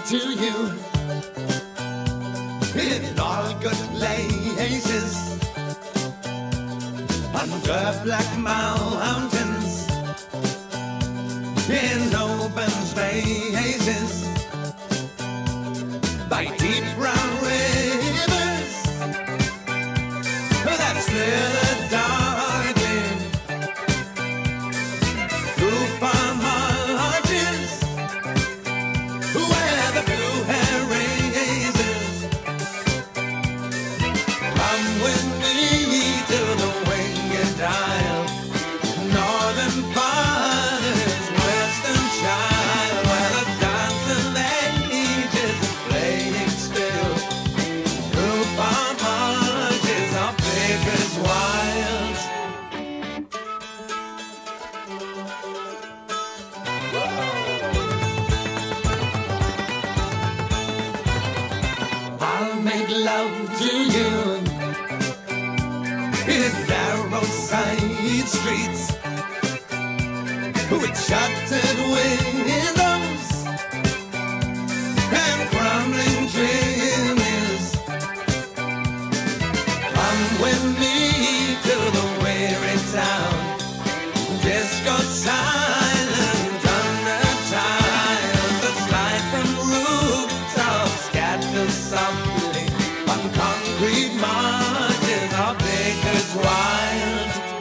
to you in all good places under black mountains in open spaces by deep brown rivers that slither darkly through farm arches where the blue hair raises. Come with me to the winged isle, northern father's western child, where the dance of ages is playing still through farm arches of Baker's Wilds. I'll make love to you in narrow side streets with shuttered windows and crumbling chimneys. Come with me to the weary town, disco silent under tiles that slide from rooftops, scatter softly on concrete marches of Baker's Wild.